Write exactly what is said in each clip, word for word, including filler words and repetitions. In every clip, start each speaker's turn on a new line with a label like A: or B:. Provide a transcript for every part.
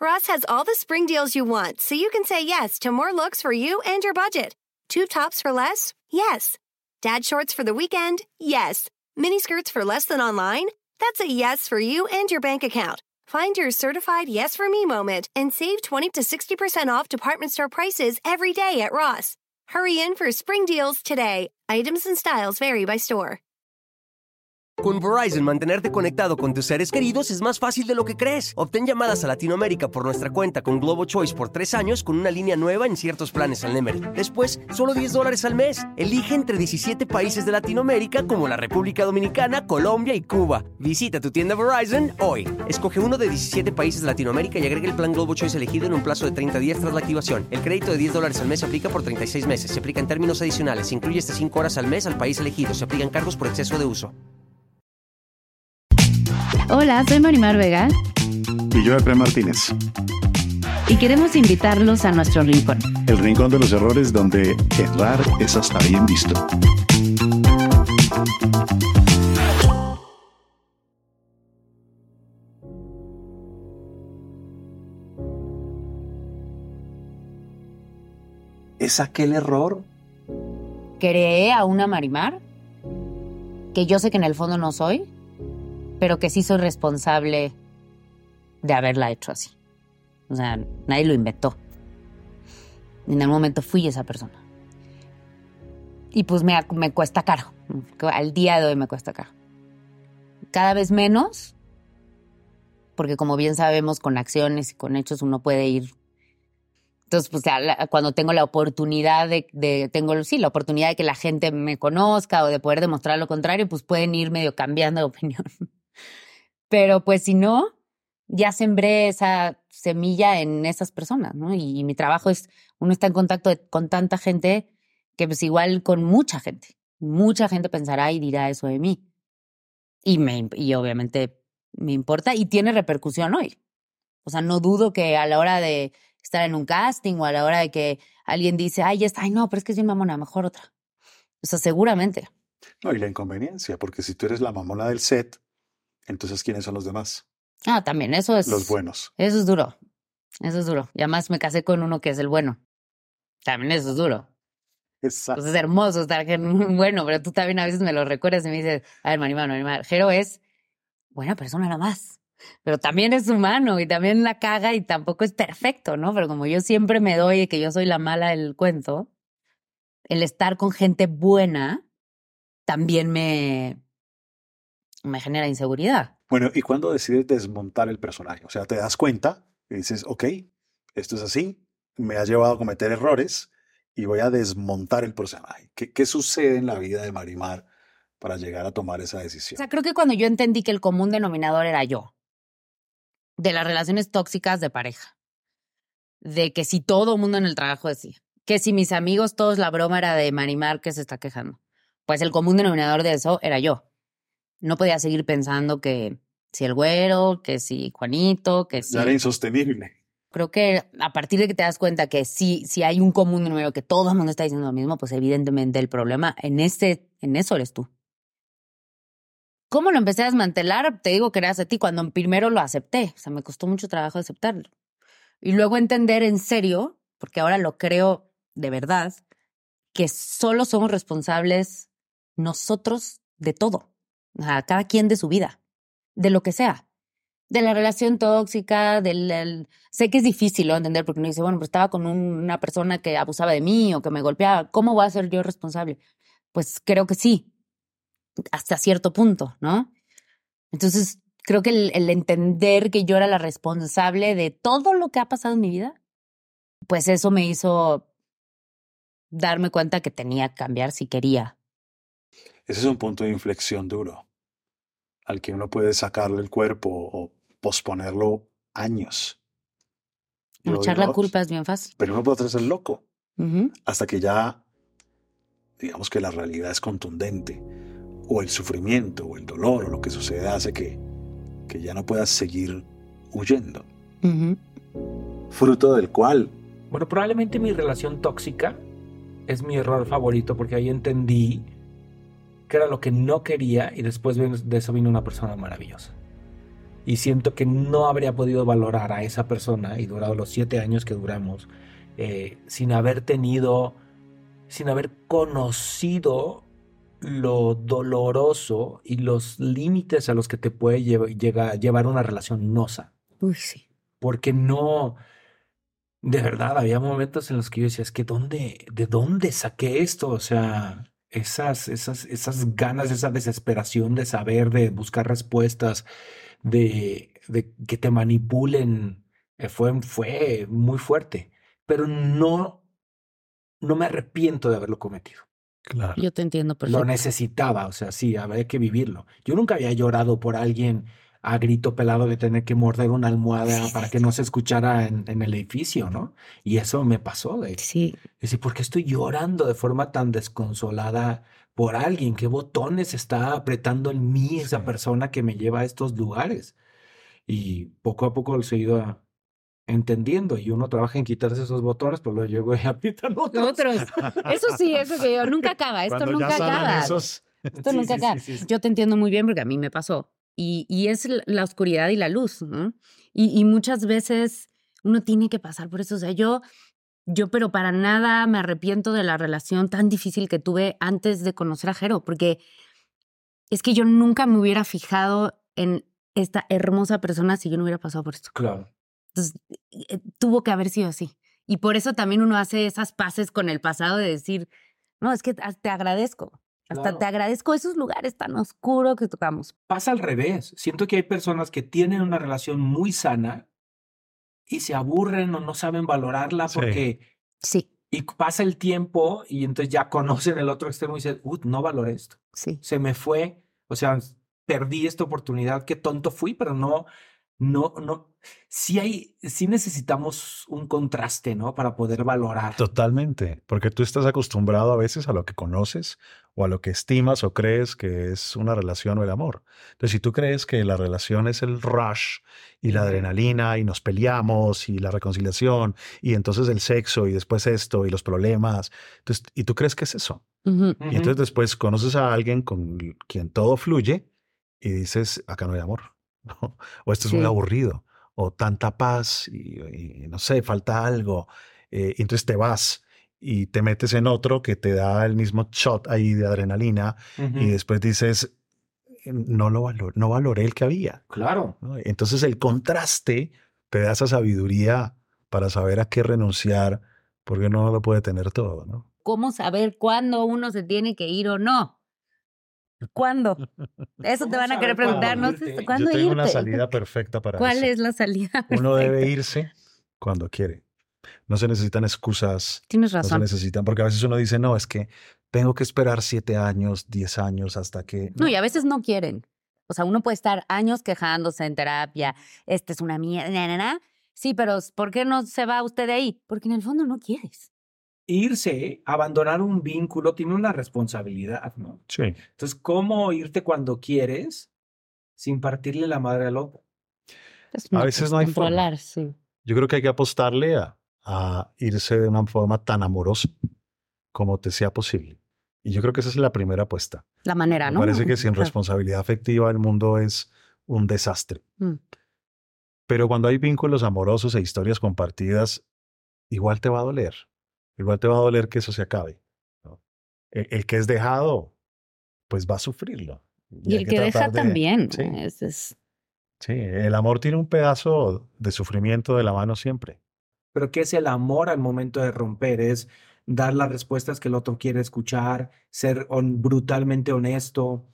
A: Ross has all the spring deals you want, so you can say yes to more looks for you and your budget. Tube tops for less? Yes. Dad shorts for the weekend? Yes. Mini skirts for less than online? That's a yes for you and your bank account. Find your certified yes for me moment and save twenty to sixty percent off department store prices every day at Ross. Hurry in for spring deals today. Items and styles vary by store.
B: Con Verizon, mantenerte conectado con tus seres queridos es más fácil de lo que crees. Obtén llamadas a Latinoamérica por nuestra cuenta con Globo Choice por tres años con una línea nueva en ciertos planes al Nemery. Después, solo diez dólares al mes. Elige entre diecisiete países de Latinoamérica como la República Dominicana, Colombia y Cuba. Visita tu tienda Verizon hoy. Escoge uno de diecisiete países de Latinoamérica y agrega el plan Globo Choice elegido en un plazo de treinta días tras la activación. El crédito de diez dólares al mes se aplica por treinta y seis meses. Se aplica en términos adicionales. Se incluye hasta cinco horas al mes al país elegido. Se aplican cargos por exceso de uso.
C: Hola, soy Marimar Vega.
D: Y yo, Efraín Martínez.
C: Y queremos invitarlos a nuestro rincón.
D: El rincón de los errores, donde errar es hasta bien visto.
E: ¿Es aquel error?
C: Creé a una Marimar que yo sé que en el fondo no soy, pero que sí soy responsable de haberla hecho así. O sea, nadie lo inventó. En algún momento fui esa persona. Y pues me, me cuesta caro. Al día de hoy me cuesta caro. Cada vez menos, porque como bien sabemos, con acciones y con hechos uno puede ir. Entonces, pues cuando tengo la oportunidad de, de tengo sí, la oportunidad de que la gente me conozca o de poder demostrar lo contrario, pues pueden ir medio cambiando de opinión. Pero pues si no, ya sembré esa semilla en esas personas, ¿no? Y, y mi trabajo es, uno está en contacto de, con tanta gente que pues igual con mucha gente. Mucha gente pensará y dirá eso de mí. Y, me, y obviamente me importa y tiene repercusión hoy. O sea, no dudo que a la hora de estar en un casting o a la hora de que alguien dice, ay, está, ay no, pero es que es mi mamona, mejor otra. O sea, seguramente.
D: No, y la inconveniencia, porque si tú eres la mamona del set, entonces, ¿quiénes son los demás?
C: Ah, también, eso es...
D: Los buenos.
C: Eso es duro. Eso es duro. Y además me casé con uno que es el bueno. También eso es duro.
D: Exacto.
C: Pues es hermoso estar con bueno, pero tú también a veces me lo recuerdas y me dices, a ver, Marimar, Marimar, Jero es buena persona nada más. Pero también es humano y también la caga y tampoco es perfecto, ¿no? Pero como yo siempre me doy de que yo soy la mala del cuento, el estar con gente buena también me... me genera inseguridad.
D: Bueno, ¿y cuándo decides desmontar el personaje? O sea, te das cuenta y dices, ok, esto es así, me ha llevado a cometer errores y voy a desmontar el personaje. ¿Qué, qué sucede en la vida de Marimar para llegar a tomar esa decisión?
C: O sea, creo que cuando yo entendí que el común denominador era yo, de las relaciones tóxicas de pareja, de que si todo el mundo en el trabajo decía, que si mis amigos todos la broma era de Marimar que se está quejando, pues el común denominador de eso era yo. No podía seguir pensando que si el güero, que si Juanito, que si...
D: Ya era insostenible.
C: Creo que a partir de que te das cuenta que si, si hay un común denominador, que todo el mundo está diciendo lo mismo, pues evidentemente el problema en, este, en eso eres tú. ¿Cómo lo empecé a desmantelar? Te digo que era a ti cuando primero lo acepté. O sea, me costó mucho trabajo aceptarlo. Y luego entender en serio, porque ahora lo creo de verdad, que solo somos responsables nosotros de todo. O sea, cada quien de su vida, de lo que sea. De la relación tóxica, del... del... Sé que es difícil ¿no? entender porque uno dice, bueno, pero estaba con un, una persona que abusaba de mí o que me golpeaba. ¿Cómo voy a ser yo responsable? Pues creo que sí, hasta cierto punto, ¿no? Entonces, creo que el, el entender que yo era la responsable de todo lo que ha pasado en mi vida, pues eso me hizo darme cuenta que tenía que cambiar si quería.
D: Ese es un punto de inflexión duro, al que uno puede sacarle el cuerpo o posponerlo años.
C: Yo echar digo, la culpa es bien fácil.
D: Pero uno puede hacerse loco,
C: uh-huh.
D: hasta que ya, digamos que la realidad es contundente, o el sufrimiento, o el dolor, o lo que sucede hace que, que ya no puedas seguir huyendo.
C: Uh-huh.
D: Fruto del cual...
E: Bueno, probablemente mi relación tóxica es mi error favorito, porque ahí entendí que era lo que no quería y después de eso vino una persona maravillosa. Y siento que no habría podido valorar a esa persona y durado los siete años que duramos eh, sin haber tenido, sin haber conocido lo doloroso y los límites a los que te puede lle- llega- llevar una relación no sana.
C: Uy, sí.
E: Porque no, de verdad, había momentos en los que yo decía, es que ¿dónde, de dónde saqué esto? O sea, esas, esas, esas ganas, esa desesperación de saber, de buscar respuestas, de, de que te manipulen, eh, fue, fue muy fuerte. Pero no, no me arrepiento de haberlo cometido.
D: Claro.
C: Yo te entiendo
E: Lo
C: perfecto.
E: necesitaba, o sea, sí, había que vivirlo. Yo nunca había llorado por alguien a grito pelado de tener que morder una almohada para que no se escuchara en, en el edificio, ¿no? Y eso me pasó de
C: Sí,
E: decir, ¿por qué estoy llorando de forma tan desconsolada por alguien? ¿Qué botones está apretando en mí esa
D: Sí.
E: persona que me lleva a estos lugares? Y poco a poco lo he ido a- entendiendo y uno trabaja en quitarse esos botones, pues luego llego y aprietan otros.
C: otros. Eso sí, eso que yo, nunca acaba, esto
D: Cuando
C: nunca
D: ya sanan
C: acaba.
D: esos,
C: Esto
E: Sí,
C: nunca
E: sí,
C: acaba.
E: sí, sí, sí.
C: Yo te entiendo muy bien porque a mí me pasó. Y, y es la- la oscuridad y la luz, ¿no? Y, y muchas veces uno tiene que pasar por eso. O sea, yo, yo, pero para nada me arrepiento de la relación tan difícil que tuve antes de conocer a Jero, porque es que yo nunca me hubiera fijado en esta hermosa persona si yo no hubiera pasado por esto.
E: Claro.
C: Entonces, eh, tuvo que haber sido así. Y por eso también uno hace esas paces con el pasado de decir, no, es que te te agradezco. Hasta
E: Claro.
C: te agradezco esos lugares tan oscuros que tocamos.
E: Pasa al revés. Siento que hay personas que tienen una relación muy sana y se aburren o no saben valorarla
D: Sí.
E: porque
C: Sí,
E: y pasa el tiempo y entonces ya conocen el otro extremo y dicen, "Uh, no valoré esto.
C: sí.
E: Se me fue, o sea, perdí esta oportunidad, qué tonto fui, pero no, no, no. Sí hay, sí necesitamos un contraste, ¿no? Para poder valorar.
D: Totalmente, porque tú estás acostumbrado a veces a lo que conoces o a lo que estimas o crees que es una relación o el amor. Entonces, si tú crees que la relación es el rush y la
E: Ujú.
D: adrenalina y nos peleamos y la reconciliación y entonces el sexo y después esto y los problemas, entonces, y tú crees que es eso.
C: Ujú.
E: Ujú.
D: Y entonces después conoces a alguien con quien todo fluye y dices, acá no hay amor, ¿no? O esto es muy
C: Sí.
D: aburrido, o tanta paz y, y no sé, falta algo. Eh, y entonces te vas y te metes en otro que te da el mismo shot ahí de adrenalina
E: Ujú.
D: y después dices, no lo valor, no valoré el que había,
E: Claro.
D: ¿no? Entonces el contraste te da esa sabiduría para saber a qué renunciar porque no lo puede tener todo, ¿no?
C: ¿Cómo saber cuándo uno se tiene que ir o no? ¿Cuándo? Eso te
E: ¿Cómo
C: van a querer
E: saber cuándo
C: preguntar, no
E: irte?
C: sé,
D: Yo
C: ¿cuándo
D: tengo
C: irte?
D: una salida perfecta para
C: ¿Cuál
D: eso.
C: es la salida
D: Uno debe
C: perfecta?
D: irse cuando quiere. No se necesitan excusas,
C: Tienes
D: no se
C: razón.
D: necesitan, porque a veces uno dice, no, es que tengo que esperar siete años, diez años hasta que...
C: No, y a veces no quieren. O sea, uno puede estar años quejándose en terapia, esta es una mierda, na, na, na. Sí, pero ¿por qué no se va usted de ahí? Porque en el fondo no quieres.
E: Irse, abandonar un vínculo, tiene una responsabilidad, ¿no?
D: Sí.
E: Entonces, ¿cómo irte cuando quieres sin partirle la madre al otro?
C: Pues
D: A
C: no
D: veces
C: puedes
D: no hay forma.
C: controlar, sí.
D: Yo creo que hay que apostarle a, a irse de una forma tan amorosa como te sea posible. Y yo creo que esa es la primera apuesta.
C: La manera,
D: Me
C: ¿no?
D: parece que sin
C: Claro.
D: responsabilidad afectiva el mundo es un desastre.
C: Mm.
D: Pero cuando hay vínculos amorosos e historias compartidas, igual te va a doler. Igual te va a doler que eso se acabe, ¿no? El, el que es dejado, pues va a sufrirlo.
C: Y
D: hay
C: el que deja
D: tratar de-
C: también.
D: Sí,
C: ¿no? Es, es-
D: sí, el amor tiene un pedazo de sufrimiento de la mano siempre.
E: Pero ¿qué es el amor al momento de romper? Es dar las respuestas que el otro quiere escuchar, ser hon- brutalmente honesto,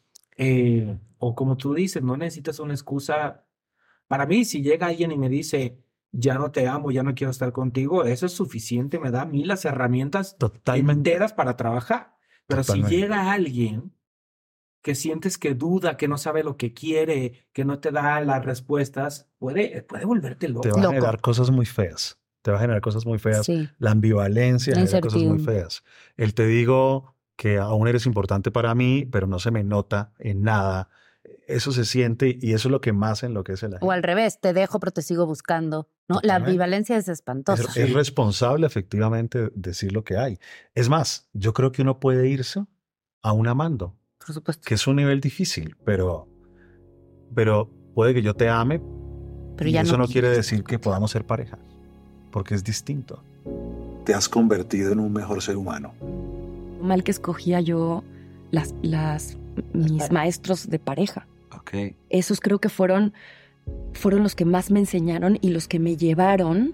E: eh, o como tú dices, no necesitas una excusa. Para mí, si llega alguien y me dice, ya no te amo, ya no quiero estar contigo, eso es suficiente, me da a mí las herramientas
D: Totalmente.
E: enteras para trabajar. Pero
D: Totalmente.
E: si llega alguien que sientes que duda, que no sabe lo que quiere, que no te da las respuestas, puede, puede volverte
D: Te
E: loco.
D: va a
C: Loco.
D: generar cosas muy feas. Te va a generar cosas muy feas.
C: sí.
D: La ambivalencia
C: La
D: genera cosas muy
C: incertidumbre.
D: feas. El te digo que aún eres importante para mí, pero no se me nota en nada. Eso se siente y eso es lo que más enloquece a la
C: O
D: gente.
C: al revés, te dejo, pero te sigo buscando. ¿no? La
D: Totalmente.
C: ambivalencia es
D: Es,
C: espantosa.
D: es responsable efectivamente decir lo que hay. Es más, yo creo que uno puede irse aún amando,
C: Por supuesto.
D: que es un nivel difícil, pero, pero puede que yo te ame,
C: Pero
D: y
C: ya
D: eso
C: no
D: no quiere decir que podamos ser pareja, porque es distinto. Te has convertido en un mejor ser humano.
F: Mal que escogía yo las, las, mis maestros de pareja.
D: Ok.
F: Esos creo que fueron, fueron los que más me enseñaron y los que me llevaron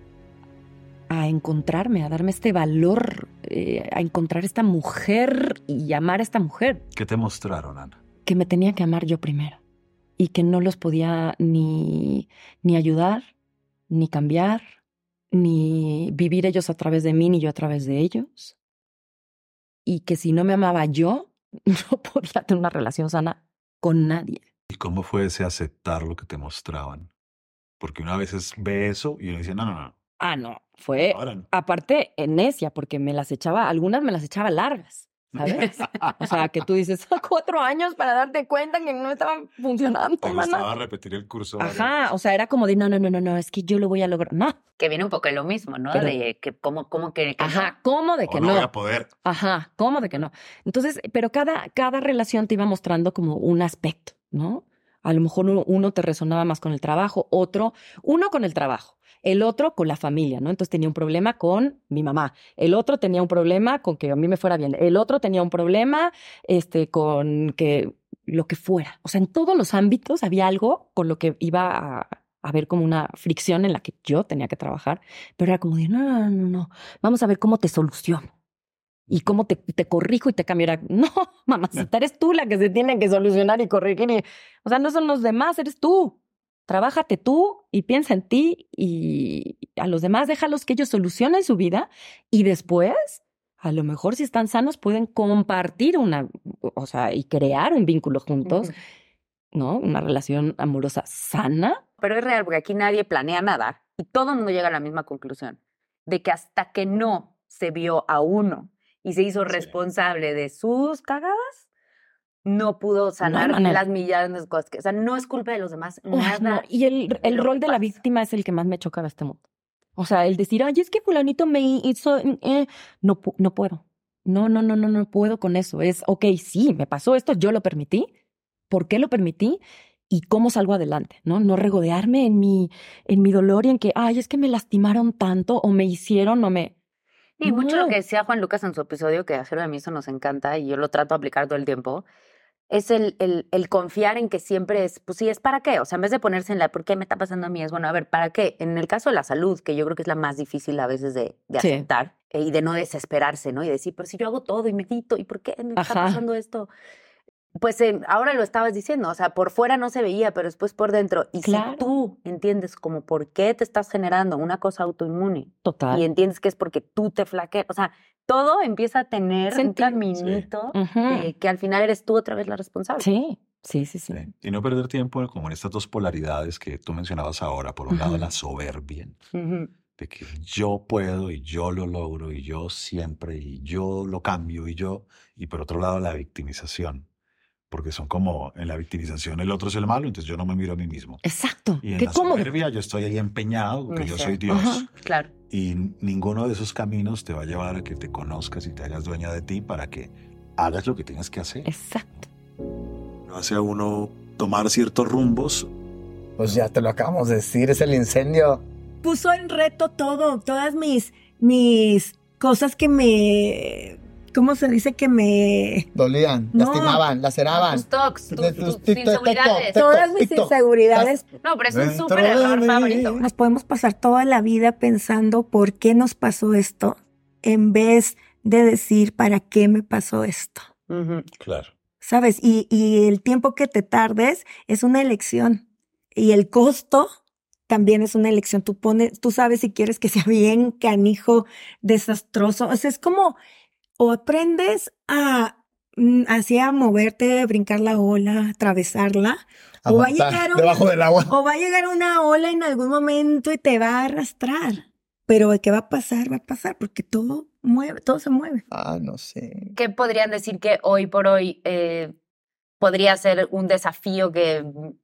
F: a encontrarme, a darme este valor, eh, a encontrar esta mujer y amar a esta mujer.
D: ¿Qué te mostraron, Ana?
F: Que me tenía que amar yo primero y que no los podía ni, ni ayudar, ni cambiar, ni vivir ellos a través de mí, ni yo a través de ellos. Y que si no me amaba yo, no podía tener una relación sana con nadie.
D: ¿Y cómo fue ese aceptar lo que te mostraban? Porque una vez ve eso y uno dice, no, no, no.
F: Ah, no, fue
D: Ahora no.
F: aparte necia, porque me las echaba, algunas me las echaba largas, ¿sabes? O sea, que tú dices, cuatro años para darte cuenta que no estaban funcionando,
D: Te
F: mana.
D: gustaba repetir el curso.
F: Ajá, o sea, era como de, no, no, no, no, no, es que yo lo voy a lograr. No,
C: Que viene un poco de lo mismo, ¿no?
F: Pero-
C: de que cómo, cómo que, que
F: ajá, ¿cómo de que
D: O
F: no?
D: no voy a poder.
F: Ajá, ¿cómo de que no? Entonces, pero cada, cada relación te iba mostrando como un aspecto, ¿no? A lo mejor uno, uno te resonaba más con el trabajo, otro, uno con el trabajo, el otro con la familia, ¿no? Entonces tenía un problema con mi mamá, el otro tenía un problema con que a mí me fuera bien, el otro tenía un problema este, con que lo que fuera. O sea, en todos los ámbitos había algo con lo que iba a a ver como una fricción en la que yo tenía que trabajar, pero era como de, no, no, no, no, vamos a ver cómo te soluciono. Y cómo te, te corrijo y te cambio. Era, no, mamacita, eres tú la que se tiene que solucionar y corregir. Y, o sea, no son los demás, eres tú. Trabájate tú y piensa en ti y a los demás déjalos que ellos solucionen su vida y después, a lo mejor si están sanos, pueden compartir una, o sea, y crear un vínculo juntos, ¿no? Una relación amorosa sana.
C: Pero es real, porque aquí nadie planea nada y todo el mundo llega a la misma conclusión, de que hasta que no se vio a uno y se hizo responsable de sus cagadas, no pudo sanar
F: manera.
C: las millones de cosas. Que, o sea, no es culpa de los demás,
F: Uy,
C: nada.
F: no. Y el, el
C: lo
F: rol
C: que
F: de la
C: pasa.
F: víctima es el que más me choca de este mundo. O sea, el decir, ay, es que fulanito me hizo... eh", no, pu- no puedo. No, no, no, no, no puedo con eso. Es, ok, sí, me pasó esto, yo lo permití. ¿Por qué lo permití? Y cómo salgo adelante, ¿no? No regodearme en mi, en mi dolor y en que, ay, es que me lastimaron tanto o me hicieron o me...
C: Y mucho
F: No.
C: lo que decía Juan Lucas en su episodio, que hacerlo de mí eso nos encanta y yo lo trato de aplicar todo el tiempo, es el, el, el confiar en que siempre es, pues sí, es para qué. O sea, en vez de ponerse en la, ¿por qué me está pasando a mí? Es, bueno, a ver, ¿para qué? En el caso de la salud, que yo creo que es la más difícil a veces de, de
F: Sí.
C: aceptar eh, y de no desesperarse, ¿no? Y decir, pero si yo hago todo y medito, ¿y por qué me está
F: Ajá.
C: pasando esto? Pues eh, ahora lo estabas diciendo, o sea, por fuera no se veía, pero después por dentro. Y
F: Claro.
C: si tú entiendes como por qué te estás generando una cosa autoinmune
F: Total.
C: y entiendes que es porque tú te flaqueas, o sea, todo empieza a tener un
F: Sentido.
C: caminito
F: Ujú.
C: eh, que al final eres tú otra vez la responsable.
F: Sí, sí, sí, sí.
D: Sí. Y no perder tiempo como en estas dos polaridades que tú mencionabas ahora. Por un lado,
F: Ujú.
D: la soberbia,
C: Ujú.
D: de que yo puedo y yo lo logro y yo siempre y yo lo cambio y yo. Y por otro lado, la victimización. Porque son como, en la victimización el otro es el malo, entonces yo no me miro a mí mismo.
F: Exacto.
D: Y en
F: Qué
D: la
F: cómodo.
D: soberbia yo estoy ahí empeñado, que
C: Me
D: yo
C: sé.
D: soy Dios.
F: Ajá.
C: Claro.
D: Y ninguno de esos caminos te va a llevar a que te conozcas y te hagas dueña de ti para que hagas lo que tienes que hacer.
F: Exacto.
D: No hace a uno tomar ciertos rumbos.
G: Pues ya te lo acabamos de decir, es el incendio.
H: Puso en reto todo, todas mis, mis cosas que me, ¿cómo se dice? Que me,
G: Dolían,
H: No.
G: lastimaban, laceraban.
C: Tus tocs, tus,
G: De
C: tus
G: tus tic-
C: inseguridades.
G: Teco,
H: todas mis
G: Tito,
H: inseguridades.
C: No, pero es un
G: Dentro
C: súper
G: de
C: error
G: mí.
C: favorito.
H: Nos podemos pasar toda la vida pensando por qué nos pasó esto, en vez de decir para qué me pasó esto,
C: Ujú.
D: Claro.
H: ¿sabes? Y, y el tiempo que te tardes es una elección. Y el costo también es una elección. Tú pones, tú sabes si quieres que sea bien canijo, desastroso. O sea, es como, o aprendes a, mm, así a moverte, brincar la ola, atravesarla, o va a
G: Aguantar
H: llegar un-
G: debajo del agua.
H: o va a llegar una ola en algún momento y te va a arrastrar. Pero ¿qué va a pasar? Va a pasar porque todo mueve, todo se mueve.
G: Ah, no sé.
C: ¿Qué podrían decir que hoy por hoy eh, podría ser un desafío que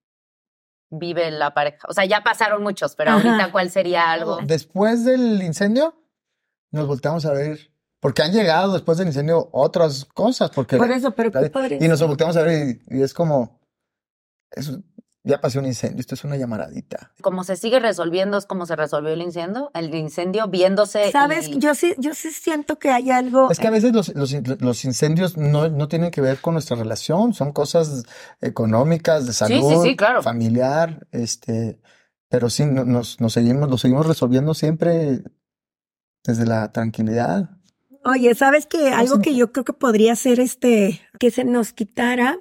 C: vive la pareja? O sea, ya pasaron muchos, pero
H: Ajá.
C: ahorita, ¿cuál sería algo?
G: Después del incendio, nos volteamos a ver. Porque han llegado después del incendio otras cosas. Porque
H: Por eso, pero ¿qué podría
G: y nos
H: ser?
G: volteamos a ver y, y es como. Es, ya pasó un incendio, esto es una llamadita.
C: Como se sigue resolviendo es como se resolvió el incendio, el incendio viéndose.
H: ¿Sabes?
C: y-
H: Yo sí, yo sí siento que hay algo.
G: Es que a veces los, los, los incendios no, no tienen que ver con nuestra relación, son cosas económicas, de
C: Sí,
G: salud,
C: sí, sí, claro.
G: familiar, este, pero sí, no- nos, nos seguimos, lo seguimos resolviendo siempre desde la tranquilidad.
H: Oye, ¿sabes qué? Algo
G: se-
H: que yo creo que podría ser este, que se nos quitara.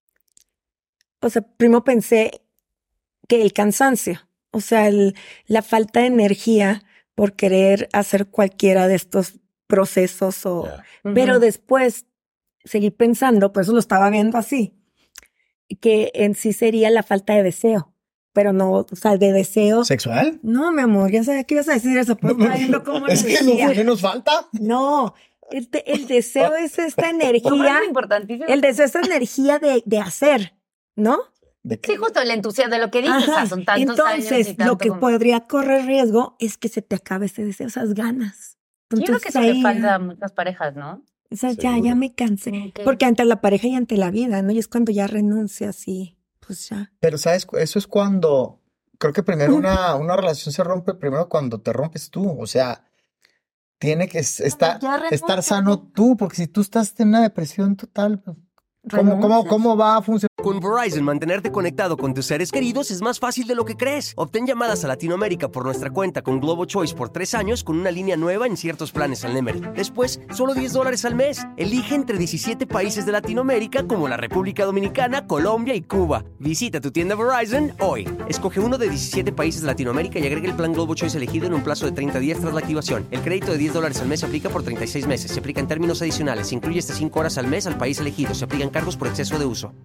H: O sea, primero pensé que el cansancio, o sea, el- la falta de energía por querer hacer cualquiera de estos procesos o,
D: Ya.
H: pero
C: Ujú.
H: después seguí pensando, por eso lo estaba viendo así, que en sí sería la falta de deseo, pero no, o sea, de deseo.
G: ¿Sexual?
H: No, mi amor, ya sabía que ibas a decir eso, pero estaba viendo cómo lo
G: Es que
H: decía.
G: no, ¿qué nos falta?
H: No, el, te- el deseo es esta
C: Me
H: energía,
C: parece importantísimo.
H: el deseo es esta energía de, de hacer, ¿no?
G: ¿De qué?
C: Sí, justo el entusiasmo de lo que dices, o sea,
H: Ajá.
C: son tantos años y
H: Entonces,
C: tanto
H: lo que
C: como-
H: podría correr riesgo es que se te acabe ese deseo, esas ganas.
C: Yo creo que
H: Entonces,
C: eso le
H: ahí
C: falta
H: ya-
C: a muchas parejas, ¿no?
H: o sea, ya,
D: Seguro.
H: ya me cansé.
C: Como que-
H: Porque ante la pareja y ante la vida, ¿no? Y es cuando ya renuncias y pues ya.
G: Pero, ¿sabes? Eso es cuando, creo que primero una, una relación se rompe primero cuando te rompes tú, o sea, tiene que es- estar,
H: ya renuncias,
G: estar sano
H: ¿no?
G: tú, porque si tú estás en una depresión total, pues, ¿cómo, cómo,
H: Renuncias.
G: cómo va a funcionar?
B: Con Verizon, mantenerte conectado con tus seres queridos es más fácil de lo que crees. Obtén llamadas a Latinoamérica por nuestra cuenta con Globo Choice por tres años con una línea nueva en ciertos planes al Nemery. Después, solo diez dólares al mes. Elige entre diecisiete países de Latinoamérica como la República Dominicana, Colombia y Cuba. Visita tu tienda Verizon hoy. Escoge uno de diecisiete países de Latinoamérica y agrega el plan Globo Choice elegido en un plazo de treinta días tras la activación. El crédito de diez dólares al mes se aplica por treinta y seis meses. Se aplica en términos adicionales. Se incluye hasta cinco horas al mes al país elegido. Se aplican cargos por exceso de uso.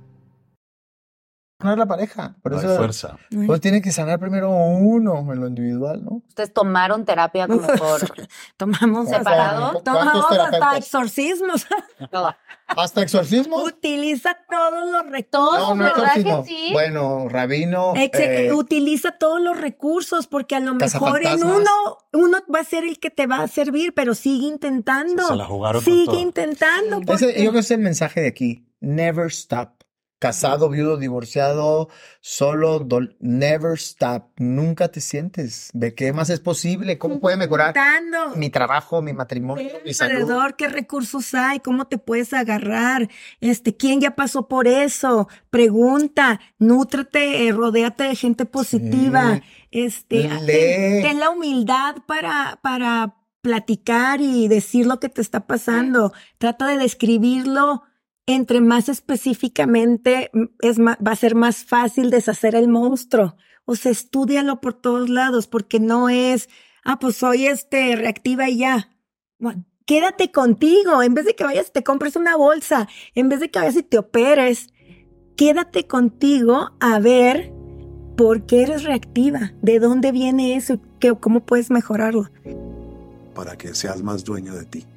G: No es la pareja, por
D: No hay
G: eso
D: fuerza.
G: pues tiene que sanar primero uno en lo individual, ¿no?
C: Ustedes tomaron terapia como por
H: Tomamos
C: separado.
H: hasta,
G: ¿Cuántos
H: tomamos hasta
G: terapeutas?
H: exorcismos.
G: ¿Hasta exorcismo?
H: Utiliza todos los recursos.
C: Todos,
G: No, no
C: ¿verdad que
G: exorcismo.
C: sí?
G: Bueno, rabino,
H: Exe-
G: eh,
H: utiliza todos los recursos porque a lo mejor en
G: Cazafantasmas.
H: uno, uno va a ser el que te va a servir, pero sigue intentando.
D: Se la jugaron con
H: sigue
D: todo.
H: intentando.
G: ese-
H: porque-
G: yo creo que ese es el mensaje de aquí. Never stop. Casado, viudo, divorciado, solo, dol- never stop. Nunca te sientes. ¿De qué más es posible? ¿Cómo puede mejorar
H: intentando.
G: mi trabajo, mi matrimonio,
H: Ve
G: mi salud?
H: alrededor, qué recursos hay, cómo te puedes agarrar, este, quién ya pasó por eso, pregunta, nútrate, eh, rodéate de gente positiva,
G: Sí.
H: este,
G: Lee.
H: ten, ten la humildad para, para platicar y decir lo que te está pasando, trata de describirlo. Entre más específicamente mm, es ma- va a ser más fácil deshacer el monstruo. O sea, estúdialo por todos lados, porque no es, ah, pues soy este reactiva y ya. Bueno, quédate contigo. En vez de que vayas y te compres una bolsa, en vez de que vayas y te operes, quédate contigo a ver por qué eres reactiva, de dónde viene eso, y qué- cómo puedes mejorarlo.
D: Para que seas más dueño de ti.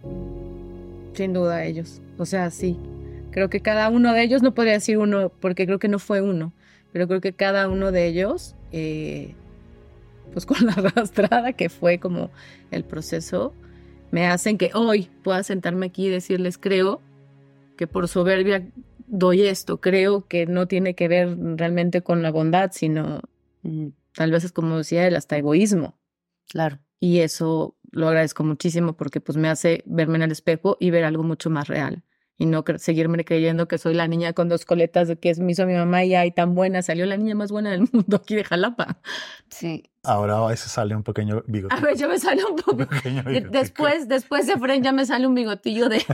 F: Sin duda ellos. O sea, sí. Creo que cada uno de ellos, no podría decir uno, porque creo que no fue uno, pero creo que cada uno de ellos, eh, pues con la arrastrada que fue como el proceso, me hacen que hoy pueda sentarme aquí y decirles, creo que por soberbia doy esto, creo que no tiene que ver realmente con la bondad, sino
C: Mm,
F: tal vez es como decía él, hasta egoísmo.
C: claro.
F: Y eso lo agradezco muchísimo porque pues me hace verme en el espejo y ver algo mucho más real. Y no cre- seguirme creyendo que soy la niña con dos coletas de que es, me hizo mi mamá y ay, tan buena, salió la niña más buena del mundo aquí de Jalapa.
C: Sí.
D: Ahora a veces sale un pequeño bigote.
F: A ver, yo me sale un poco.
D: Pequeño
F: de-
D: bigotico.
F: Después, después de Fren ya me sale un bigotillo de,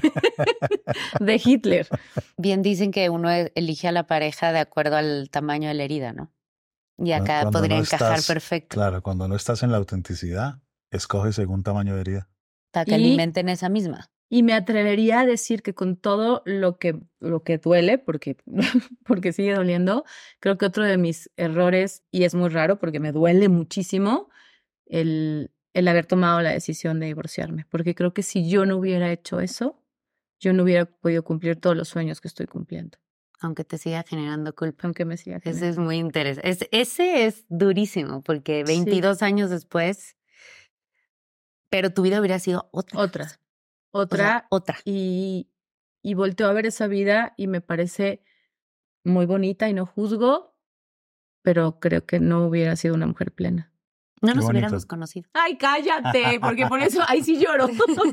F: de Hitler.
C: Bien dicen que uno e- elige a la pareja de acuerdo al tamaño de la herida, ¿no? Y acá
D: Cuando
C: podría
D: no
C: encajar
D: estás-
C: perfecto
D: Claro, cuando no estás en la autenticidad, escoge según tamaño de herida.
C: para que
F: Y-
C: alimenten esa misma.
F: Y me atrevería a decir que con todo lo que, lo que duele, porque, porque sigue doliendo, creo que otro de mis errores, y es muy raro porque me duele muchísimo, el, el haber tomado la decisión de divorciarme. Porque creo que si yo no hubiera hecho eso, yo no hubiera podido cumplir todos los sueños que estoy cumpliendo,
C: Aunque te siga generando culpa.
F: aunque me siga
C: Ese
F: generando.
C: es muy interesante. Es- ese es durísimo, porque
F: Sí.
C: veintidós años después, pero tu vida hubiera sido otra.
F: Otra,
C: cosa.
F: otra,
C: O sea, otra.
F: y, y volteo a ver esa vida y me parece muy bonita y no juzgo, pero creo que no hubiera sido una mujer plena.
C: No
D: Qué
C: nos
D: bonito.
C: hubiéramos conocido.
F: Ay, cállate, porque por eso ahí sí lloro.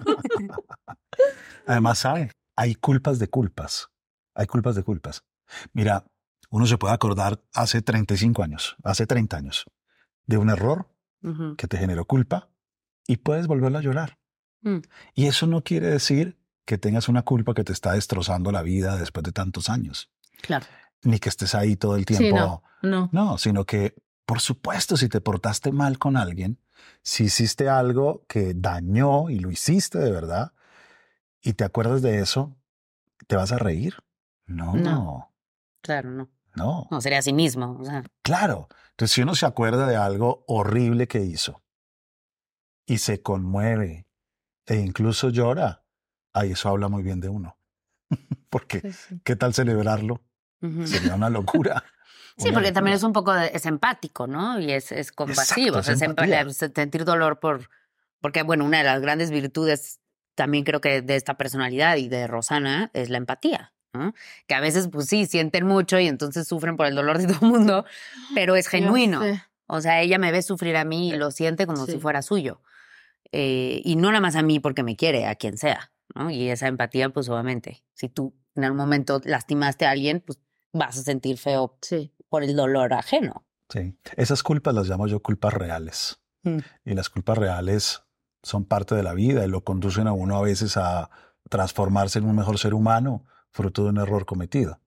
D: Además, ¿sabe? Hay culpas de culpas. Hay culpas de culpas. Mira, uno se puede acordar hace treinta y cinco años, hace treinta años, de un error
C: Ujú.
D: que te generó culpa y puedes volverlo a llorar.
C: Mm.
D: Y eso no quiere decir que tengas una culpa que te está destrozando la vida después de tantos años,
C: Claro.
D: ni que estés ahí todo el tiempo.
F: Sí, no, no.
D: No, sino que, por supuesto, si te portaste mal con alguien, si hiciste algo que dañó y lo hiciste de verdad, y te acuerdas de eso, ¿te vas a reír? No,
C: No.
D: no,
C: Claro, no.
D: no.
C: No, sería así mismo. O sea,
D: Claro. Entonces, si uno se acuerda de algo horrible que hizo y se conmueve e incluso llora, ahí eso habla muy bien de uno. Porque,
F: Sí, sí.
D: ¿qué tal celebrarlo?
C: ujú.
D: Sería una locura.
C: Sí,
D: Una
C: porque también
D: locura.
C: es un poco, de- es empático, ¿no? Y es, es compasivo.
D: Exacto,
C: O sea,
D: es
C: es empa-
D: empatía.
C: eh, sentir dolor por, porque bueno, una de las grandes virtudes también creo que de esta personalidad y de Rosana es la empatía, ¿no? Que a veces, pues sí, sienten mucho y entonces sufren por el dolor de todo el mundo, pero es genuino.
F: Yo sé.
C: O sea, ella me ve sufrir a mí y lo siente como
F: Sí.
C: si fuera suyo. Eh, y no nada más a mí porque me quiere, a quien sea, ¿no? Y esa empatía, pues obviamente, si tú en algún momento lastimaste a alguien, pues vas a sentir feo
F: Sí.
C: por el dolor ajeno.
D: Sí. Esas culpas las llamo yo culpas reales.
C: Mm.
D: Y las culpas reales son parte de la vida y lo conducen a uno a veces a transformarse en un mejor ser humano, fruto de un error cometido.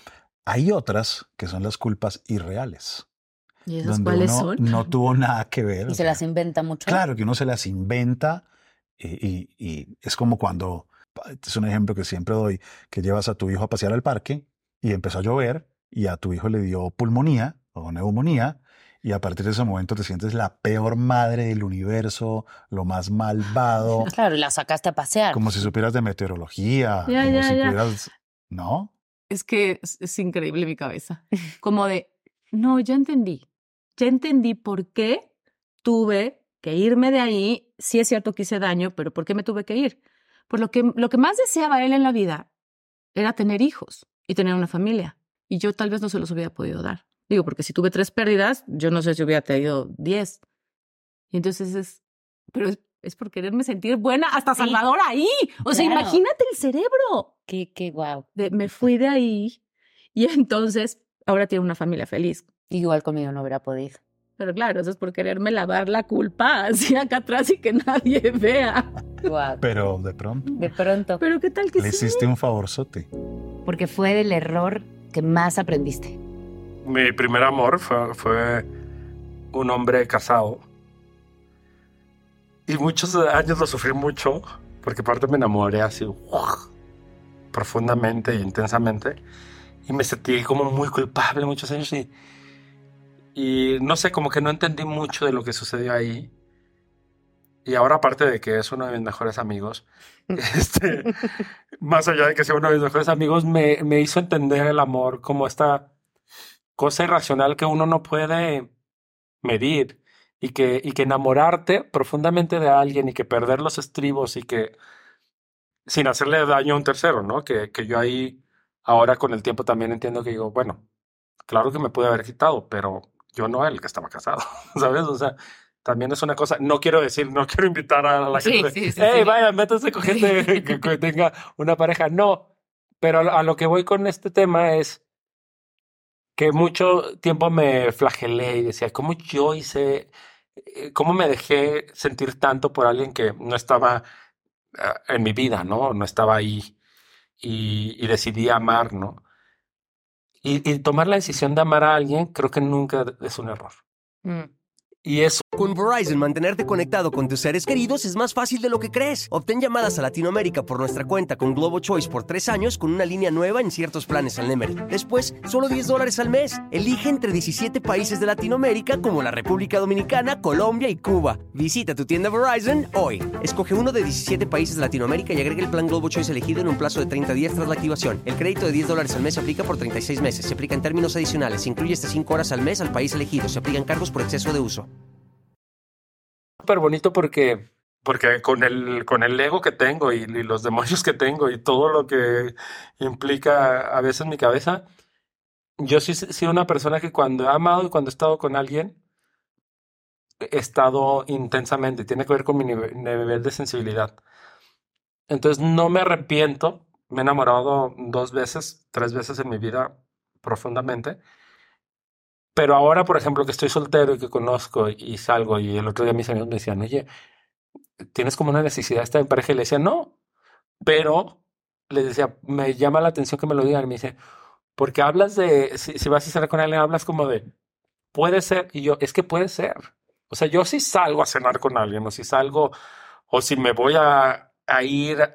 D: Hay otras que son las culpas irreales,
F: ¿Y esas
D: donde
F: cuáles
D: uno
F: son?
D: no tuvo nada que ver.
C: Y
D: o
C: se
D: sea,
C: las inventa mucho.
D: Claro que uno se las inventa y, y- y es como cuando, es un ejemplo que siempre doy, que llevas a tu hijo a pasear al parque y empezó a llover y a tu hijo le dio pulmonía o neumonía y a partir de ese momento te sientes la peor madre del universo, lo más malvado,
C: Claro, y la sacaste a pasear.
D: como si supieras de meteorología,
F: Ya,
D: como
F: ya,
D: si
F: ya.
D: pudieras, ¿no?
F: Es que es, es increíble mi cabeza. Como de, no, ya entendí. Ya entendí por qué tuve que irme de ahí. Sí es cierto que hice daño, pero ¿por qué me tuve que ir? Pues lo que, lo que más deseaba él en la vida era tener hijos y tener una familia. Y yo tal vez no se los hubiera podido dar. Digo, porque si tuve tres pérdidas, yo no sé si hubiera tenido diez. Y entonces es, pero es, es por quererme sentir buena hasta
C: Sí.
F: Salvador ahí. O sea,
C: Claro.
F: imagínate el cerebro.
C: Qué, qué guau.
F: De, me fui de ahí y entonces ahora tiene una familia feliz.
C: Igual conmigo no hubiera podido.
F: Pero claro, eso es por quererme lavar la culpa así acá atrás y que nadie vea.
C: Guau.
D: Pero de pronto
C: De pronto.
F: Pero qué tal que
D: le
F: sí.
D: hiciste un favorzote.
C: Porque fue del error que más aprendiste.
E: Mi primer amor fue, fue un hombre casado. Y muchos años lo sufrí mucho, porque aparte me enamoré así ¡uah! Profundamente e intensamente. Y me sentí como muy culpable muchos años. Y, y no sé, como que no entendí mucho de lo que sucedió ahí. Y ahora, aparte de que es uno de mis mejores amigos, este, más allá de que sea uno de mis mejores amigos, me, me hizo entender el amor como esta cosa irracional que uno no puede medir y que, y que enamorarte profundamente de alguien y que perder los estribos y que sin hacerle daño a un tercero, ¿no? Que, que yo ahí ahora con el tiempo también entiendo que digo, bueno, claro que me pude haber quitado, pero yo no el que estaba casado, ¿sabes? O sea, también es una cosa, no quiero decir, no quiero invitar a la
C: Sí,
E: gente,
C: sí, sí,
E: hey,
C: sí.
E: vaya, métase con gente que, que tenga una pareja. No, pero a, a lo que voy con este tema es que mucho tiempo me flagelé y decía, ¿cómo yo hice, eh, cómo me dejé sentir tanto por alguien que no estaba eh, en mi vida, ¿no? No estaba ahí y, y decidí amar, ¿no? Y, y tomar la decisión de amar a alguien creo que nunca es un error.
C: Mm.
E: Y eso
B: Con Verizon, mantenerte conectado con tus seres queridos es más fácil de lo que crees. Obtén llamadas a Latinoamérica por nuestra cuenta con Globo Choice por tres años con una línea nueva en ciertos planes al Nemery. Después, solo diez dólares al mes. Elige entre diecisiete países de Latinoamérica como la República Dominicana, Colombia y Cuba. Visita tu tienda Verizon hoy. Escoge uno de diecisiete países de Latinoamérica y agrega el plan Globo Choice elegido en un plazo de treinta días tras la activación. El crédito de diez dólares al mes se aplica por treinta y seis meses. Se aplica en términos adicionales. Se incluye hasta cinco horas al mes al país elegido. Se aplican cargos por exceso de uso.
E: súper bonito porque, porque con el, con el ego que tengo y, y los demonios que tengo y todo lo que implica a veces mi cabeza, yo sí he sido una persona que cuando he amado y cuando he estado con alguien, he estado intensamente. Tiene que ver con mi nive- nivel de sensibilidad. Entonces no me arrepiento. Me he enamorado dos veces, tres veces en mi vida profundamente. Pero ahora, por ejemplo, que estoy soltero y que conozco y salgo y el otro día mis amigos me decían, oye, tienes como una necesidad de estar en pareja. Y le decía, no, pero les decía, me llama la atención que me lo digan. Y me dice, porque hablas de, si, si vas a cenar con alguien, hablas como de, puede ser. Y yo, es que puede ser. O sea, yo si salgo a cenar con alguien, o si salgo, o si me voy a, a ir a,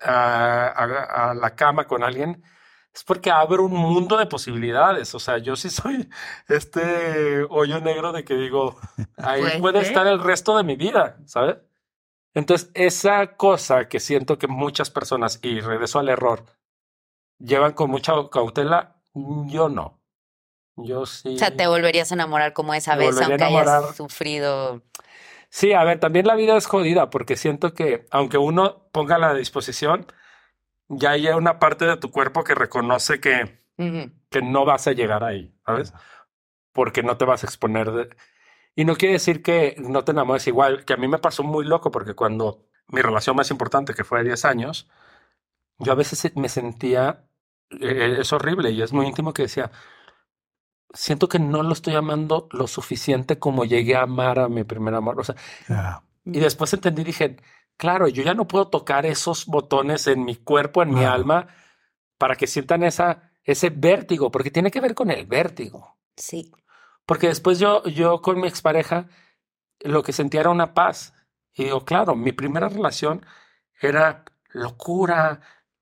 E: a- a la cama con alguien, es porque abre un mundo de posibilidades. O sea, yo sí soy este hoyo negro de que digo, ahí
C: Puede
E: puede
C: ser.
E: estar el resto de mi vida, ¿sabes? Entonces, esa cosa que siento que muchas personas, y regreso al error, llevan con mucha cautela, yo no. Yo
C: O
E: sí
C: sea, te volverías a enamorar como esa
E: me
C: vez,
E: volvería a
C: aunque hayas
E: enamorar.
C: sufrido.
E: Sí, a ver, también la vida es jodida porque siento que aunque uno ponga la disposición, ya hay una parte de tu cuerpo que reconoce que,
C: Ujú.
E: que no vas a llegar ahí, ¿sabes? Porque no te vas a exponer. de- Y no quiere decir que no te enamores igual, que a mí me pasó muy loco porque cuando mi relación más importante, que fue de diez años, yo a veces me sentía, eh, es horrible y es muy íntimo que decía, siento que no lo estoy amando lo suficiente como llegué a amar a mi primer amor. O sea,
D: Ya,
E: y después entendí, dije, claro, yo ya no puedo tocar esos botones en mi cuerpo, en mi
D: claro.
E: alma, para que sientan esa, ese vértigo, porque tiene que ver con el vértigo.
C: Sí.
E: Porque después yo, yo con mi expareja, lo que sentía era una paz. Y digo, claro, mi primera relación era locura,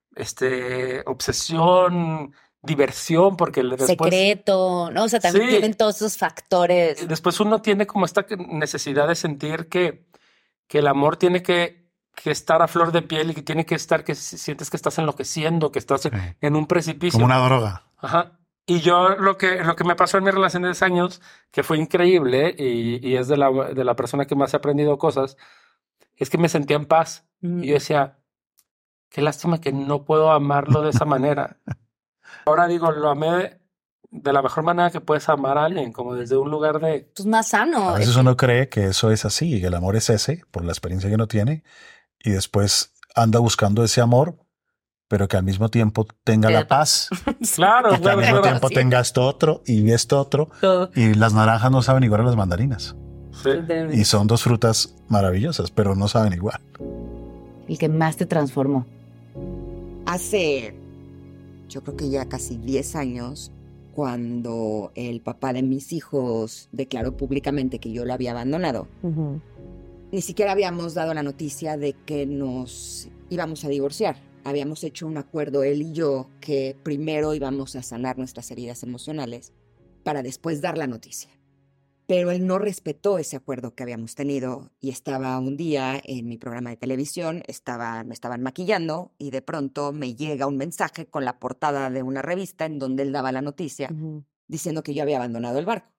E: este, obsesión, diversión, porque le- después,
C: Secreto, ¿no? O sea, también
E: sí,
C: tienen todos esos factores.
E: después uno tiene como esta que- necesidad de sentir que, que el amor tiene que, que estar a flor de piel y que tiene que estar, que si- sientes que estás enloqueciendo, que estás en,
D: Sí.
E: en un
D: Como
E: precipicio.
D: una droga.
E: Ajá. Y yo lo que, lo que me pasó en mi relación de diez años, que fue increíble y, y es de la, de la persona que más he aprendido cosas, es que me sentía en paz. Y yo decía, qué lástima que no puedo amarlo de esa manera. Ahora digo, lo amé de la mejor manera que puedes amar a alguien, como desde un lugar de,
C: Pues más sano.
D: A
C: Es
D: veces
C: que-
D: uno cree que eso es así, que el amor es ese, por la experiencia que uno tiene, y después anda buscando ese amor, pero que al mismo tiempo tenga
C: Te
D: la
C: da paz.
D: paz,
E: claro,
D: y que al
E: claro,
D: mismo
E: claro.
D: tiempo tenga esto otro y esto otro,
C: Todo.
D: y las naranjas no saben igual a las mandarinas.
E: Sí.
D: Y son dos frutas maravillosas, pero no saben igual.
C: El que más te transformó.
I: Hace, yo creo que ya casi diez años, cuando el papá de mis hijos declaró públicamente que yo lo había abandonado,
F: Ujú.
I: ni siquiera habíamos dado la noticia de que nos íbamos a divorciar. Habíamos hecho un acuerdo él y yo que primero íbamos a sanar nuestras heridas emocionales para después dar la noticia. Pero él no respetó ese acuerdo que habíamos tenido y estaba un día en mi programa de televisión, estaba, me estaban maquillando y de pronto me llega un mensaje con la portada de una revista en donde él daba la noticia
F: Ujú.
I: diciendo que yo había abandonado el barco.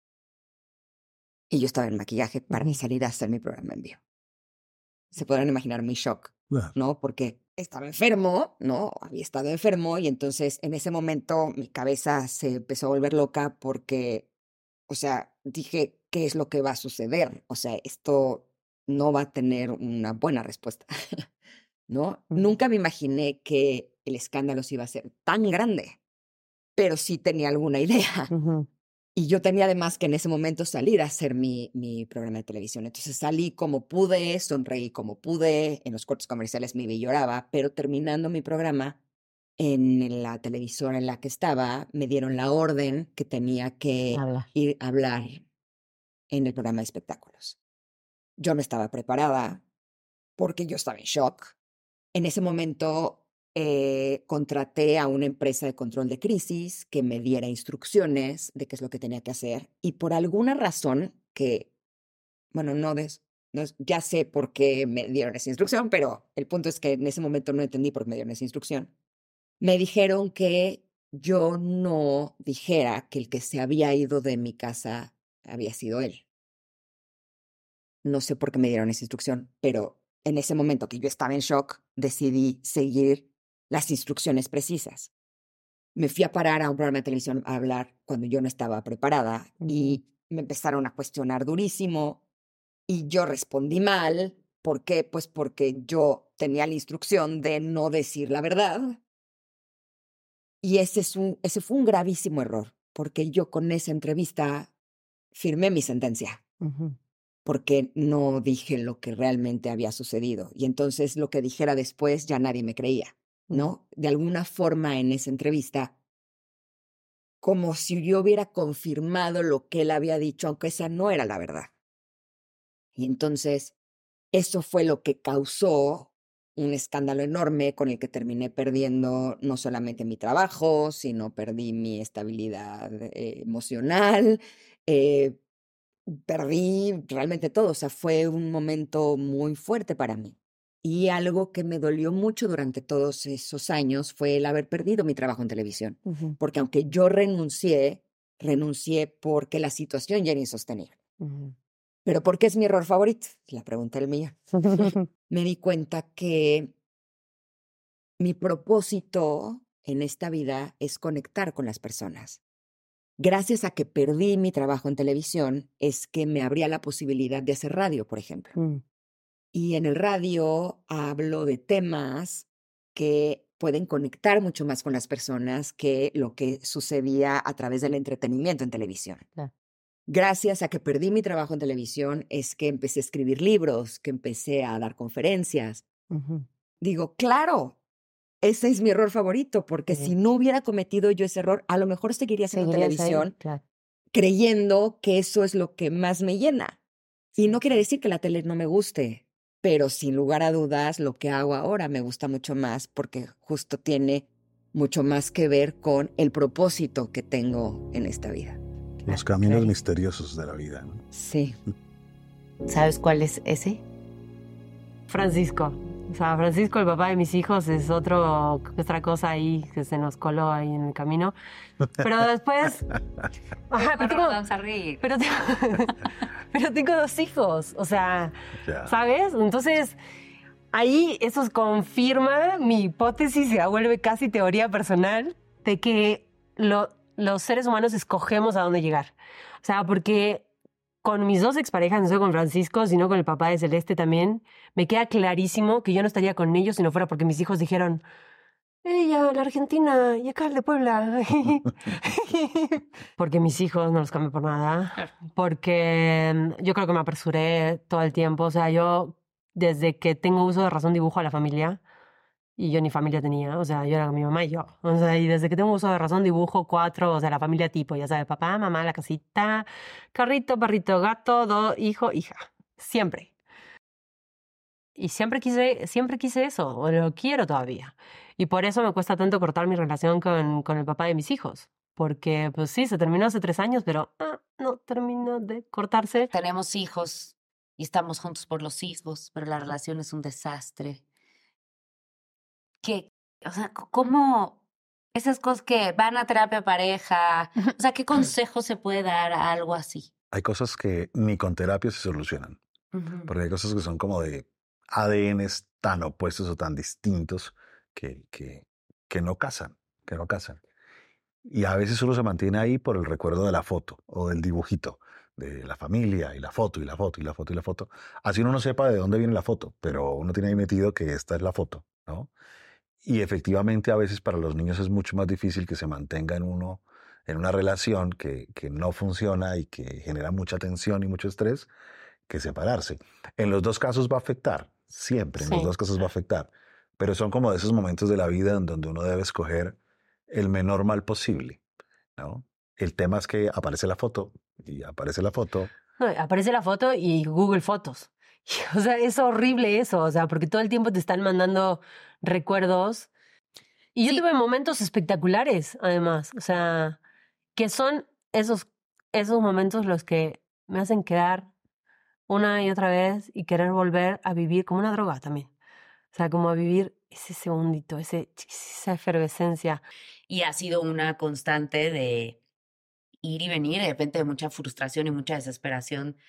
I: Y yo estaba en maquillaje para
F: Ujú.
I: salir a hacer mi programa en vivo. Se podrán imaginar mi shock,
D: Claro.
I: ¿no? Porque estaba enfermo, ¿no? Había estado enfermo y entonces en ese momento mi cabeza se empezó a volver loca porque, o sea, dije, ¿qué es lo que va a suceder? O sea, esto no va a tener una buena respuesta, ¿no?
F: Ujú.
I: Nunca me imaginé que el escándalo se iba a ser tan grande, pero sí tenía alguna idea.
F: Ujú.
I: Y yo tenía además que en ese momento salir a hacer mi, mi programa de televisión. Entonces salí como pude, sonreí como pude, en los cortes comerciales me iba y lloraba, pero terminando mi programa en la televisora en la que estaba, me dieron la orden que tenía que
F: Habla.
I: ir a hablar en el programa de espectáculos. Yo no estaba preparada porque yo estaba en shock. En ese momento eh, contraté a una empresa de control de crisis que me diera instrucciones de qué es lo que tenía que hacer y por alguna razón que, bueno, no, des, no es- ya sé por qué me dieron esa instrucción, pero el punto es que en ese momento no entendí por qué me dieron esa instrucción. Me dijeron que yo no dijera que el que se había ido de mi casa había sido él. No sé por qué me dieron esa instrucción, pero en ese momento que yo estaba en shock, decidí seguir las instrucciones precisas. me fui a parar a un programa de televisión a hablar cuando yo no estaba preparada
F: Ujú.
I: y me empezaron a cuestionar durísimo y yo respondí mal. ¿Por qué? Pues porque yo tenía la instrucción de no decir la verdad. Y ese, es un, ese fue un gravísimo error, porque yo con esa entrevista firmé mi sentencia,
F: Ujú.
I: porque no dije lo que realmente había sucedido. Y entonces lo que dijera después ya nadie me creía, ¿no? De alguna forma en esa entrevista, como si yo hubiera confirmado lo que él había dicho, aunque esa no era la verdad. Y entonces eso fue lo que causó un escándalo enorme con el que terminé perdiendo no solamente mi trabajo, sino perdí mi estabilidad eh, emocional, eh, perdí realmente todo. O sea, fue un momento muy fuerte para mí. Y algo que me dolió mucho durante todos esos años fue el haber perdido mi trabajo en televisión.
F: Ujú.
I: Porque aunque yo renuncié, renuncié porque la situación ya era insostenible.
F: Ujú.
I: ¿Pero por qué es mi error favorito? La pregunta del millón. Me di cuenta que mi propósito en esta vida es conectar con las personas. Gracias a que perdí mi trabajo en televisión, es que me abría la posibilidad de hacer radio, por ejemplo.
F: Mm.
I: Y en el radio hablo de temas que pueden conectar mucho más con las personas que lo que sucedía a través del entretenimiento en televisión.
F: Claro.
I: Gracias a que perdí mi trabajo en televisión es que empecé a escribir libros, que empecé a dar conferencias.
F: Ujú.
I: Digo, claro, ese es mi error favorito, porque
F: Sí.
I: si no hubiera cometido yo ese error, a lo mejor seguiría haciendo
F: Seguirías ahí,
I: televisión
F: claro.
I: creyendo que eso es lo que más me llena. Y no quiere decir que la tele no me guste, pero sin lugar a dudas lo que hago ahora me gusta mucho más porque justo tiene mucho más que ver con el propósito que tengo en esta vida.
D: Los
C: Ah,
D: caminos
C: clarísimo.
D: misteriosos de la vida, ¿no?
I: Sí.
C: ¿Sabes cuál es ese?
F: Francisco. O sea, Francisco, el papá de mis hijos, es otro, otra cosa ahí que se nos coló ahí en el camino. Pero después... Ajá, pero tengo,
C: Vamos a reír.
F: pero, tengo, pero tengo dos hijos. O sea,
D: Ya.
F: ¿sabes? Entonces, ahí eso confirma mi hipótesis y la vuelve casi teoría personal de que lo, los seres humanos escogemos a dónde llegar. O sea, porque con mis dos exparejas, no solo con Francisco, sino con el papá de Celeste también, me queda clarísimo que yo no estaría con ellos si no fuera porque mis hijos dijeron, ella, la Argentina, y acá el de Puebla. Porque mis hijos no los cambio por nada. Porque mm, yo creo que me apresuré todo el tiempo. O sea, yo desde que tengo uso de razón dibujo a la familia. Y yo ni familia tenía. O sea, yo era mi mamá y yo. O sea, y desde que tengo uso de razón dibujo cuatro, o sea, la familia tipo. Ya sabes, papá, mamá, la casita, carrito, perrito, gato, do, hijo, hija. Siempre. Y siempre quise, siempre quise eso, o lo quiero todavía. Y por eso me cuesta tanto cortar mi relación con, con el papá de mis hijos. Porque, pues sí, se terminó hace tres años, pero ah, no terminó de cortarse.
C: Tenemos hijos y estamos juntos por los hijos, pero la relación es un desastre. ¿Qué? O sea, c- ¿cómo esas cosas que van a terapia pareja? O sea, ¿qué consejo se puede dar a algo así?
D: Hay cosas que ni con terapia se solucionan,
C: Ujú.
D: porque hay cosas que son como de A D Ns tan opuestos o tan distintos que, que, que no casan, que no casan. Y a veces solo se mantiene ahí por el recuerdo de la foto o del dibujito, de la familia y la foto y la foto y la foto y la foto. Así uno no sepa de dónde viene la foto, pero uno tiene ahí metido que esta es la foto, ¿no? Y efectivamente a veces para los niños es mucho más difícil que se mantenga en uno, en una relación que, que no funciona y que genera mucha tensión y mucho estrés, que separarse. En los dos casos va a afectar, siempre, en los
F: Sí.
D: dos casos va a afectar, pero son como de esos momentos de la vida en donde uno debe escoger el menor mal posible, ¿no? El tema es que aparece la foto y aparece la foto.
F: No, aparece la foto y Google Fotos. O sea, es horrible eso, o sea, porque todo el tiempo te están mandando recuerdos. Y yo
C: Sí.
F: tuve momentos espectaculares, además, o sea, que son esos, esos momentos los que me hacen quedar una y otra vez y querer volver a vivir como una droga también. O sea, como a vivir ese segundito, ese, esa efervescencia.
C: Y ha sido una constante de ir y venir, de repente de mucha frustración y mucha desesperación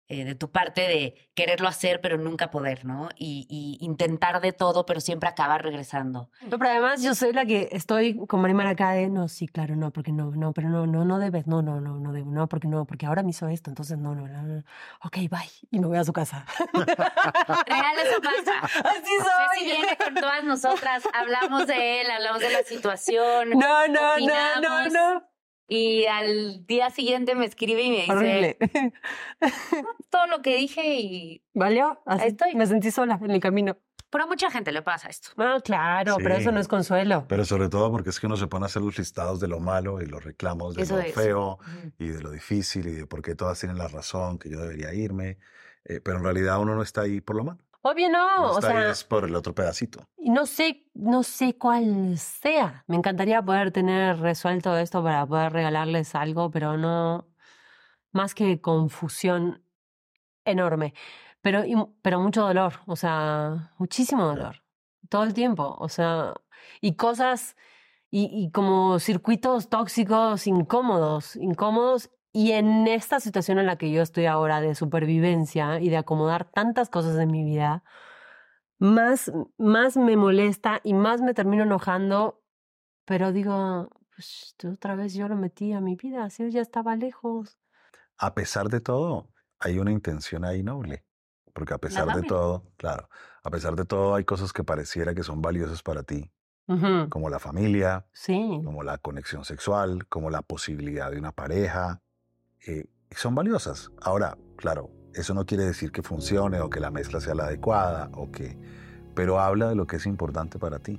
C: eh, de tu parte de quererlo hacer, pero nunca poder, ¿no? Y, y intentar de todo, pero siempre acabar regresando.
J: No, pero además yo soy la que estoy con Marimar acá de, no, sí, claro, no, porque no, no, pero no, no, no debes, no, no, no, no debo, no, porque no, porque ahora me hizo esto, entonces no, no, no, no. Ok, bye, y me voy a su casa.
C: Real, eso pasa.
J: Así soy.
C: Ceci viene con todas nosotras, hablamos de él, hablamos de la situación.
J: No, no, no,
C: opinamos,
J: no, no.
C: Y al día siguiente me escribe y me dice
J: Horrible.
C: todo lo que dije y...
J: ¿Valió? Así
C: Ahí estoy.
J: Me sentí sola en el camino.
C: Pero a mucha gente le pasa esto.
J: Ah, claro,
D: Sí.
J: pero eso no es consuelo.
D: Pero sobre todo porque es que uno se pone a hacer los listados de lo malo y los reclamos de
C: Eso
D: lo
C: es.
D: feo
C: Ujú.
D: y de lo difícil y de por qué todas tienen la razón, que yo debería irme. Eh, pero en realidad uno no está ahí por lo malo.
J: Obvio no,
D: Uno
J: o
D: está ahí
J: sea,
D: es por el otro pedacito.
J: y no sé, no sé cuál sea. Me encantaría poder tener resuelto esto para poder regalarles algo, pero no, más que confusión enorme. Pero, y- pero mucho dolor, o sea, muchísimo dolor. Todo el tiempo, o sea, y cosas, y, y como circuitos tóxicos incómodos, incómodos. Y en esta situación en la que yo estoy ahora de supervivencia y de acomodar tantas cosas en mi vida, más, más me molesta y más me termino enojando, pero digo, pues otra vez yo lo metí a mi vida, así ya estaba lejos.
D: A pesar de todo, hay una intención ahí noble. Porque a pesar de
C: familia.
D: todo, claro, a pesar de todo hay cosas que pareciera que son valiosas para ti,
J: Ujú.
D: como la familia,
J: Sí,
D: como la conexión sexual, como la posibilidad de una pareja. Eh, son valiosas. Ahora, claro, eso no quiere decir que funcione o que la mezcla sea la adecuada o que, pero habla de lo que es importante para ti.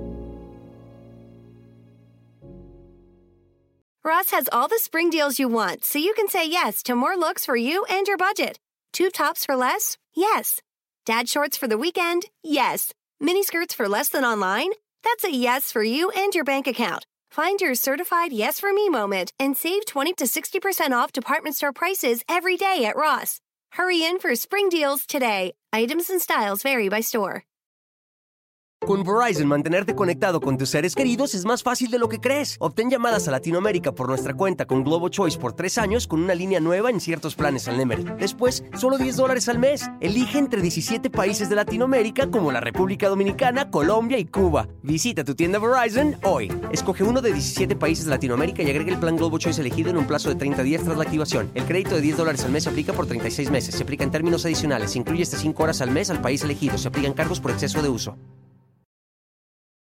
A: Ross has all the spring deals you want, so you can say yes to more looks for you and your budget. Tube tops for less? Yes. Dad shorts for the weekend? Yes. Mini skirts for less than online? That's a yes for you and your bank account. Find your certified yes for me moment and save twenty to sixty percent off department store prices every day at Ross. Hurry in for spring deals today. Items and styles vary by store.
B: Con Verizon, mantenerte conectado con tus seres queridos es más fácil de lo que crees. Obtén llamadas a Latinoamérica por nuestra cuenta con Globo Choice por tres años con una línea nueva en ciertos planes al Nemery. Después, solo diez dólares al mes. Elige entre diecisiete países de Latinoamérica como la República Dominicana, Colombia y Cuba. Visita tu tienda Verizon hoy. Escoge uno de diecisiete países de Latinoamérica y agrega el plan Globo Choice elegido en un plazo de treinta días tras la activación. El crédito de diez dólares al mes se aplica por treinta y seis meses. Se aplica en términos adicionales. Se incluye hasta cinco horas al mes al país elegido. Se aplican cargos por exceso de uso.